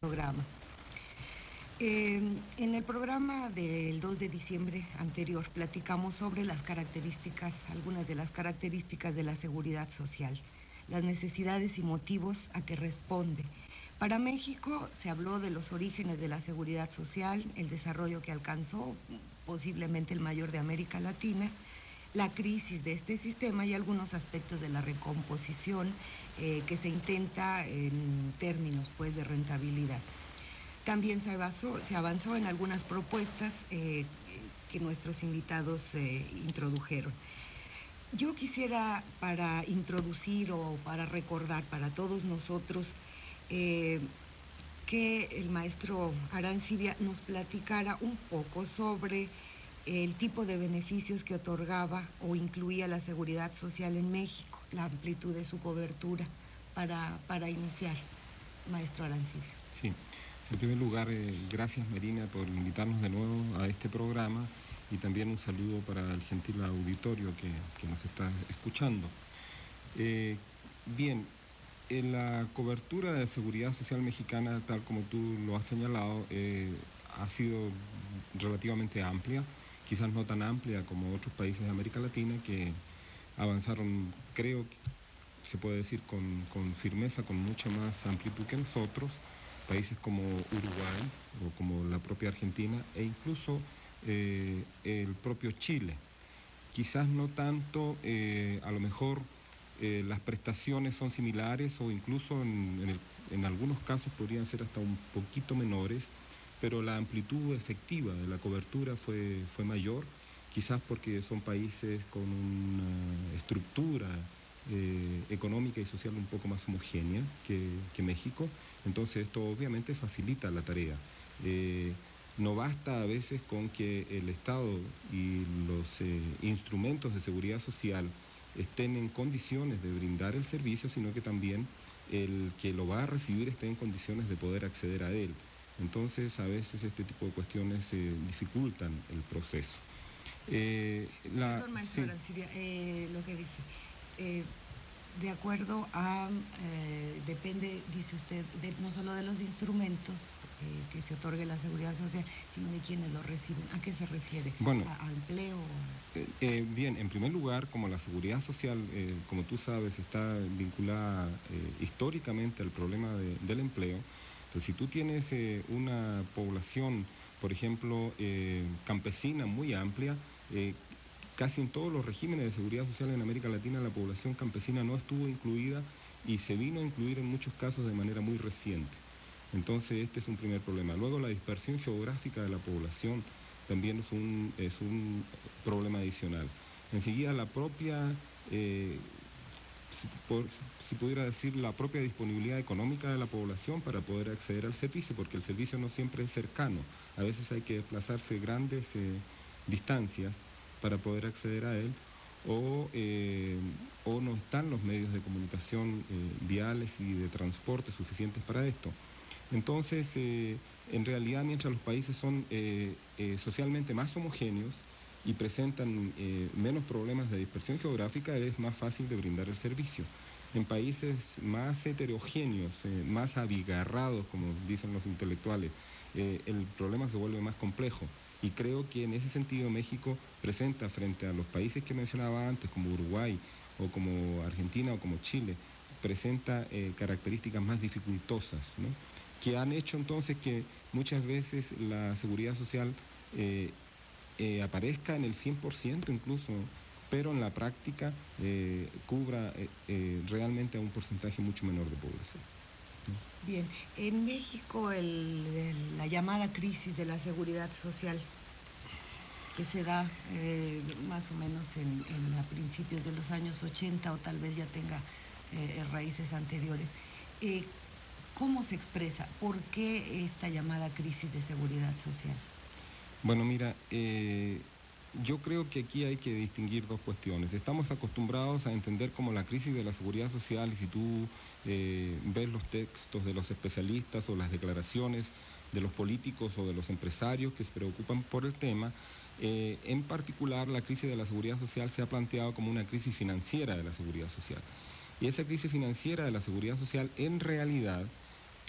programa. En el programa del 2 de diciembre anterior platicamos sobre las características, algunas de las características de la seguridad social, las necesidades y motivos a que responde. Para México se habló de los orígenes de la seguridad social, el desarrollo que alcanzó, posiblemente el mayor de América Latina, la crisis de este sistema y algunos aspectos de la recomposición que se intenta en términos pues, de rentabilidad. También se avanzó en algunas propuestas que nuestros invitados introdujeron. Yo quisiera, para introducir o para recordar para todos nosotros, que el maestro Arancibia nos platicara un poco sobre el tipo de beneficios que otorgaba o incluía la seguridad social en México, la amplitud de su cobertura, para iniciar, maestro Arancibia. Sí. En primer lugar, gracias Marina por invitarnos de nuevo a este programa y también un saludo para el gentil auditorio que nos está escuchando. Bien, la cobertura de seguridad social mexicana, tal como tú lo has señalado, ha sido relativamente amplia, quizás no tan amplia como otros países de América Latina que avanzaron, creo que se puede decir con firmeza, con mucha más amplitud que nosotros, países como Uruguay o como la propia Argentina e incluso el propio Chile. Quizás no tanto, a lo mejor las prestaciones son similares o incluso en algunos casos podrían ser hasta un poquito menores, pero la amplitud efectiva de la cobertura fue mayor, quizás porque son países con una estructura económica y social un poco más homogénea que México, entonces esto obviamente facilita la tarea. No basta a veces con que el Estado y los instrumentos de seguridad social estén en condiciones de brindar el servicio, sino que también el que lo va a recibir esté en condiciones de poder acceder a él. Entonces a veces este tipo de cuestiones dificultan el proceso. Perdón, maestro Arancibia, lo que dice, de acuerdo a, depende, dice usted, no solo de los instrumentos que se otorgue la seguridad social, sino de quienes lo reciben. ¿A qué se refiere? Bueno, ¿A empleo? Bien, en primer lugar, como la seguridad social, como tú sabes, está vinculada históricamente al problema del empleo. Entonces, si tú tienes una población, por ejemplo, campesina muy amplia, casi en todos los regímenes de seguridad social en América Latina la población campesina no estuvo incluida y se vino a incluir en muchos casos de manera muy reciente. Entonces este es un primer problema. Luego la dispersión geográfica de la población también es un problema adicional. Enseguida la propia, si pudiera decir, la propia disponibilidad económica de la población para poder acceder al servicio, porque el servicio no siempre es cercano. A veces hay que desplazarse grandes distancias para poder acceder a él, o no están los medios de comunicación viales y de transporte suficientes para esto. Entonces, en realidad, mientras los países son socialmente más homogéneos y presentan menos problemas de dispersión geográfica, es más fácil de brindar el servicio. En países más heterogéneos, más abigarrados, como dicen los intelectuales, el problema se vuelve más complejo. Y creo que en ese sentido México presenta frente a los países que mencionaba antes, como Uruguay, o como Argentina, o como Chile, presenta características más dificultosas, ¿no? Que han hecho entonces que muchas veces la seguridad social aparezca en el 100% incluso, pero en la práctica cubra realmente a un porcentaje mucho menor de población. Bien, en México la llamada crisis de la seguridad social que se da más o menos a principios de los años 80 o tal vez ya tenga raíces anteriores, ¿cómo se expresa? ¿Por qué esta llamada crisis de seguridad social? Bueno, mira, yo creo que aquí hay que distinguir dos cuestiones. Estamos acostumbrados a entender como la crisis de la seguridad social, y si tú ves los textos de los especialistas o las declaraciones de los políticos o de los empresarios que se preocupan por el tema, en particular la crisis de la seguridad social se ha planteado como una crisis financiera de la seguridad social. Y esa crisis financiera de la seguridad social en realidad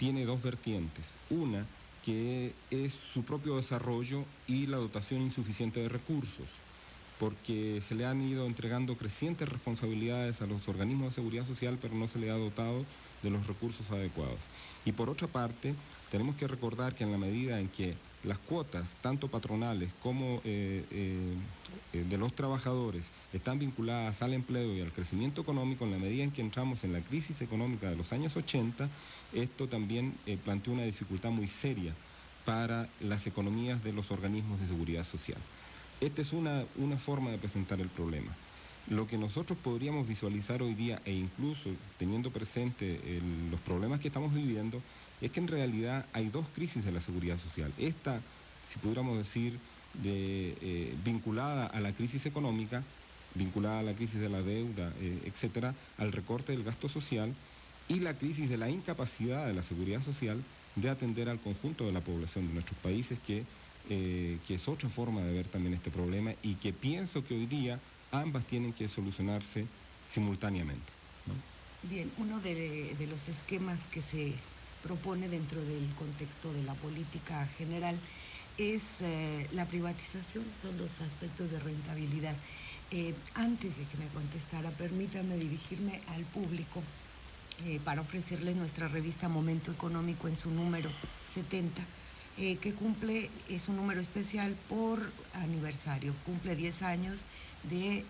tiene dos vertientes. Una, que es su propio desarrollo y la dotación insuficiente de recursos, porque se le han ido entregando crecientes responsabilidades a los organismos de seguridad social, pero no se le ha dotado de los recursos adecuados. Y por otra parte, tenemos que recordar que en la medida en que las cuotas, tanto patronales como de los trabajadores, están vinculadas al empleo y al crecimiento económico, en la medida en que entramos en la crisis económica de los años 80, esto también planteó una dificultad muy seria para las economías de los organismos de seguridad social. Esta es una forma de presentar el problema. Lo que nosotros podríamos visualizar hoy día, e incluso teniendo presente los problemas que estamos viviendo, es que en realidad hay dos crisis de la seguridad social. Esta, si pudiéramos decir, vinculada a la crisis económica, vinculada a la crisis de la deuda, etcétera, al recorte del gasto social, y la crisis de la incapacidad de la seguridad social de atender al conjunto de la población de nuestros países, que es otra forma de ver también este problema y que pienso que hoy día ambas tienen que solucionarse simultáneamente, ¿no? Bien, uno de los esquemas que se propone dentro del contexto de la política general es la privatización, son los aspectos de rentabilidad. Antes de que me contestara, permítame dirigirme al público para ofrecerles nuestra revista Momento Económico en su número 70, que es un número especial por aniversario, cumple 10 años de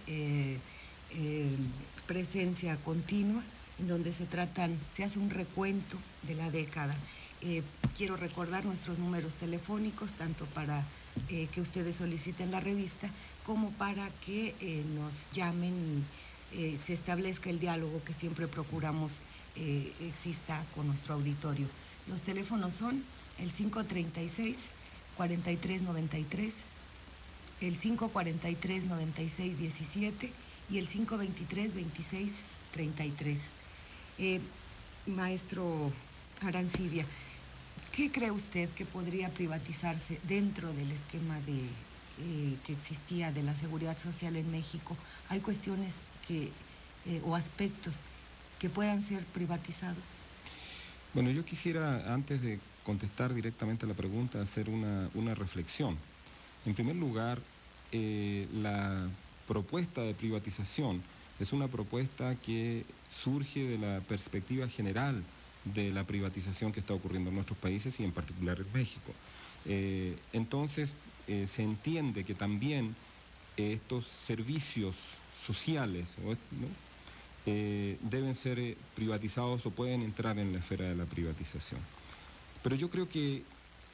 presencia continua, en donde se hace un recuento de la década. Quiero recordar nuestros números telefónicos, tanto para que ustedes soliciten la revista, como para que nos llamen y se establezca el diálogo que siempre procuramos exista con nuestro auditorio. Los teléfonos son el 536-4393, el 543-9617 y el 523-2633. Maestro Arancibia, ¿qué cree usted que podría privatizarse dentro del esquema que existía de la seguridad social en México? ¿Hay cuestiones o aspectos que puedan ser privatizados? Bueno, yo quisiera, antes de contestar directamente a la pregunta, hacer una reflexión. En primer lugar, la propuesta de privatización es una propuesta que surge de la perspectiva general de la privatización que está ocurriendo en nuestros países y en particular en México. Entonces, se entiende que también estos servicios sociales, ¿no?, deben ser privatizados o pueden entrar en la esfera de la privatización. Pero yo creo que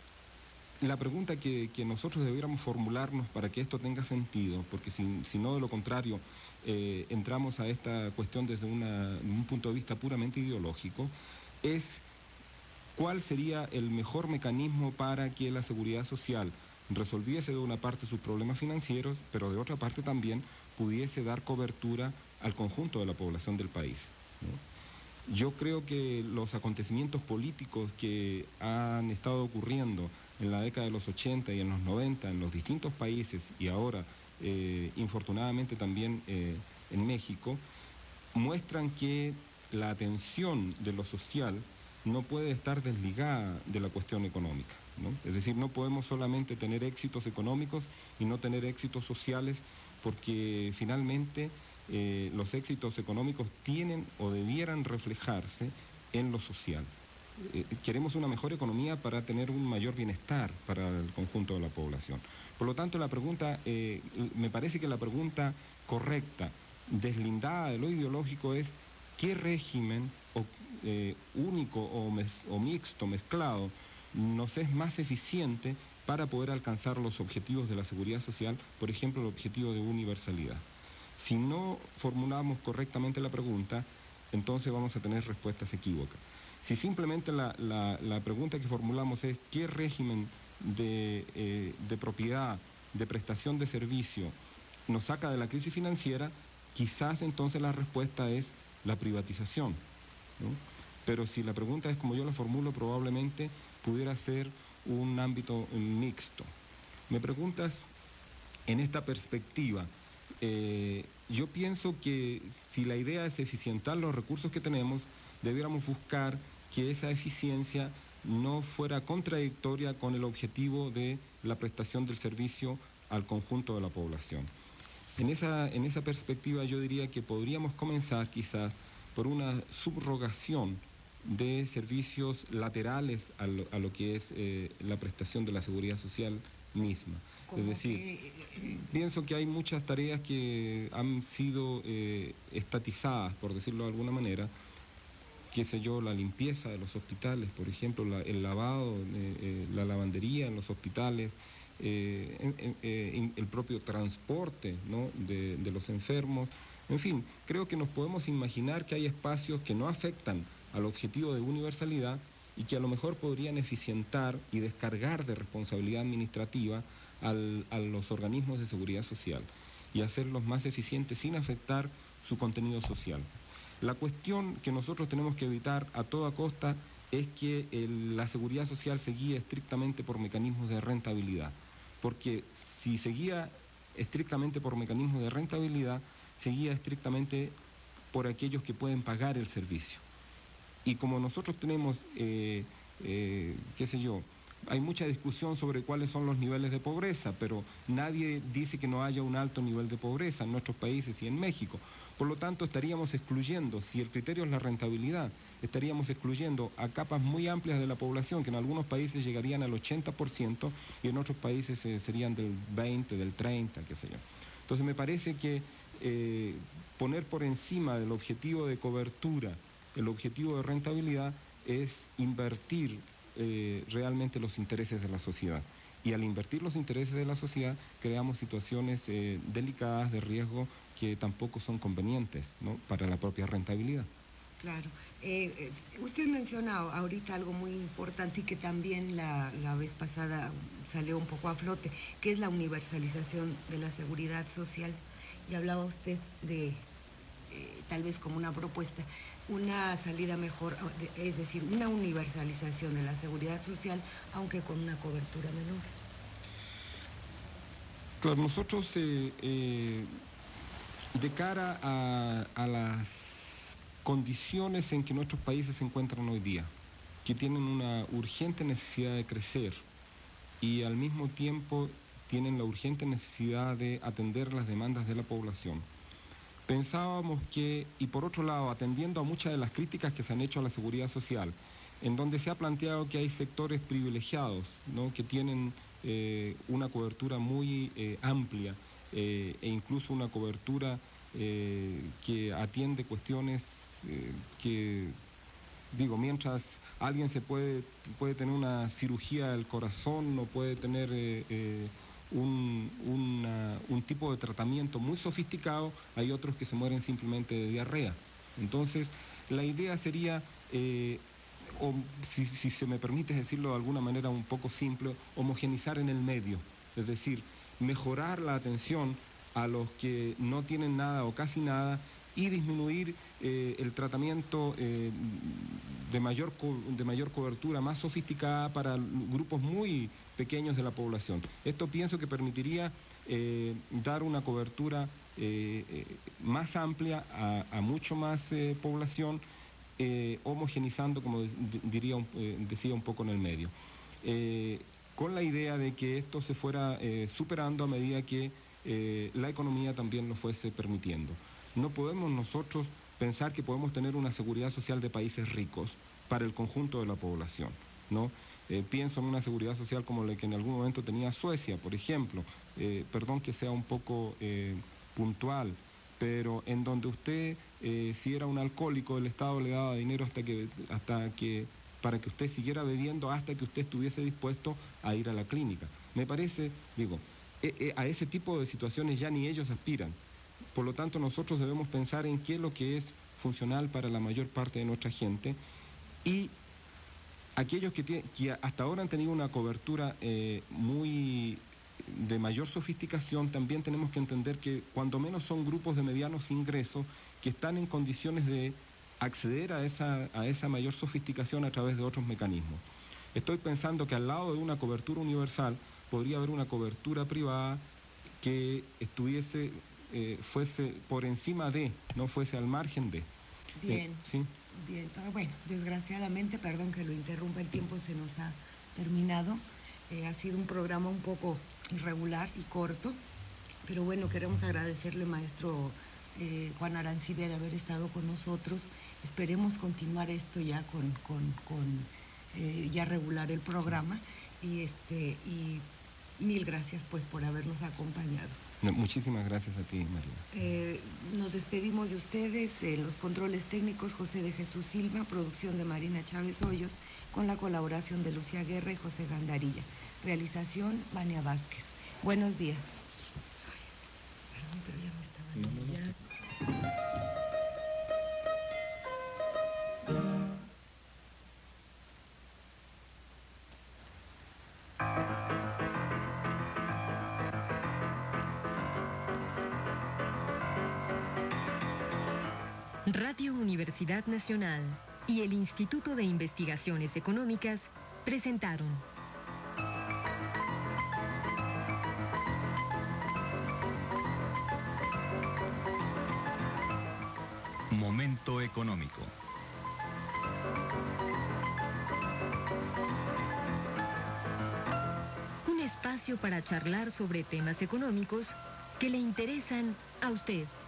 la pregunta que nosotros debiéramos formularnos para que esto tenga sentido, porque si no, de lo contrario, entramos a esta cuestión desde un punto de vista puramente ideológico, es cuál sería el mejor mecanismo para que la seguridad social resolviese de una parte sus problemas financieros, pero de otra parte también pudiese dar cobertura al conjunto de la población del país, ¿no? Yo creo que los acontecimientos políticos que han estado ocurriendo en la década de los 80 y en los 90 en los distintos países y ahora, infortunadamente también en México, muestran que la atención de lo social no puede estar desligada de la cuestión económica, ¿no? Es decir, no podemos solamente tener éxitos económicos y no tener éxitos sociales, porque finalmente los éxitos económicos tienen o debieran reflejarse en lo social. Queremos una mejor economía para tener un mayor bienestar para el conjunto de la población. Por lo tanto, la pregunta, me parece que la pregunta correcta, deslindada de lo ideológico, es ¿qué régimen único o mixto, mezclado, nos es más eficiente para poder alcanzar los objetivos de la seguridad social, por ejemplo, el objetivo de universalidad? Si no formulamos correctamente la pregunta, entonces vamos a tener respuestas equívocas. Si simplemente la pregunta que formulamos es ¿qué régimen de propiedad, de prestación de servicio nos saca de la crisis financiera?, quizás entonces la respuesta es la privatización, ¿no? Pero si la pregunta es como yo la formulo, probablemente pudiera ser un ámbito mixto. Me preguntas en esta perspectiva. Yo pienso que si la idea es eficientar los recursos que tenemos, debiéramos buscar que esa eficiencia no fuera contradictoria con el objetivo de la prestación del servicio al conjunto de la población. En esa perspectiva yo diría que podríamos comenzar quizás por una subrogación de servicios laterales a lo que es la prestación de la seguridad social misma. Es decir, pienso que hay muchas tareas que han sido estatizadas, por decirlo de alguna manera, qué sé yo, la limpieza de los hospitales, por ejemplo, el lavado, la lavandería en los hospitales, el propio transporte, ¿no?, de los enfermos. En fin, creo que nos podemos imaginar que hay espacios que no afectan al objetivo de universalidad y que a lo mejor podrían eficientar y descargar de responsabilidad administrativa a los organismos de seguridad social y hacerlos más eficientes sin afectar su contenido social. La cuestión que nosotros tenemos que evitar a toda costa es que la seguridad social se guíe estrictamente por mecanismos de rentabilidad, porque si se guía estrictamente por mecanismos de rentabilidad, se guía estrictamente por aquellos que pueden pagar el servicio. Y como nosotros tenemos, qué sé yo, hay mucha discusión sobre cuáles son los niveles de pobreza, pero nadie dice que no haya un alto nivel de pobreza en nuestros países y en México. Por lo tanto, estaríamos excluyendo, si el criterio es la rentabilidad, estaríamos excluyendo a capas muy amplias de la población, que en algunos países llegarían al 80% y en otros países serían del 20, del 30, qué sé yo. Entonces me parece que poner por encima del objetivo de cobertura el objetivo de rentabilidad es invertir realmente los intereses de la sociedad. Y al invertir los intereses de la sociedad, creamos situaciones delicadas de riesgo que tampoco son convenientes, ¿no?, para la propia rentabilidad. Claro. Usted menciona ahorita algo muy importante y que también la vez pasada salió un poco a flote, que es la universalización de la seguridad social. Y hablaba usted de, tal vez como una propuesta, una salida mejor, es decir, una universalización de la seguridad social, aunque con una cobertura menor. Claro, nosotros, de cara a las condiciones en que nuestros países se encuentran hoy día, que tienen una urgente necesidad de crecer y al mismo tiempo tienen la urgente necesidad de atender las demandas de la población, pensábamos que, y por otro lado, atendiendo a muchas de las críticas que se han hecho a la seguridad social, en donde se ha planteado que hay sectores privilegiados, ¿no?, que tienen una cobertura muy amplia e incluso una cobertura que atiende cuestiones que, digo, mientras alguien puede tener una cirugía del corazón o puede tener un tipo de tratamiento muy sofisticado, hay otros que se mueren simplemente de diarrea. Entonces, la idea sería, o si se me permite decirlo de alguna manera un poco simple, homogenizar en el medio, es decir, mejorar la atención a los que no tienen nada o casi nada y disminuir el tratamiento de mayor cobertura, más sofisticada para grupos muy pequeños de la población. Esto pienso que permitiría dar una cobertura más amplia a mucho más población, homogenizando, como decía un poco en el medio, con la idea de que esto se fuera superando a medida que la economía también lo fuese permitiendo. No podemos nosotros pensar que podemos tener una seguridad social de países ricos para el conjunto de la población, ¿no? Pienso en una seguridad social como la que en algún momento tenía Suecia, por ejemplo, perdón que sea un poco puntual, pero en donde usted, si era un alcohólico, el Estado le daba dinero para que usted siguiera bebiendo hasta que usted estuviese dispuesto a ir a la clínica. Me parece, digo, a ese tipo de situaciones ya ni ellos aspiran. Por lo tanto, nosotros debemos pensar en qué es lo que es funcional para la mayor parte de nuestra gente y aquellos que hasta ahora han tenido una cobertura de mayor sofisticación, también tenemos que entender que cuando menos son grupos de medianos ingresos que están en condiciones de acceder a esa mayor sofisticación a través de otros mecanismos. Estoy pensando que al lado de una cobertura universal podría haber una cobertura privada que fuese por encima de, no fuese al margen de. Bien. ¿Sí? Bien, bueno, desgraciadamente, perdón que lo interrumpa, el tiempo se nos ha terminado. Ha sido un programa un poco irregular y corto, pero bueno, queremos agradecerle, maestro Juan Arancibia, de haber estado con nosotros. Esperemos continuar esto ya ya regular el programa y mil gracias pues por habernos acompañado. No, muchísimas gracias a ti, María. Nos despedimos de ustedes en los controles técnicos José de Jesús Silva, producción de Marina Chávez Hoyos, con la colaboración de Lucía Guerra y José Gandarilla. Realización, Vania Vázquez. Buenos días. Ay, perdón, pero ya me estaba... Radio Universidad Nacional y el Instituto de Investigaciones Económicas presentaron Momento Económico. Un espacio para charlar sobre temas económicos que le interesan a usted.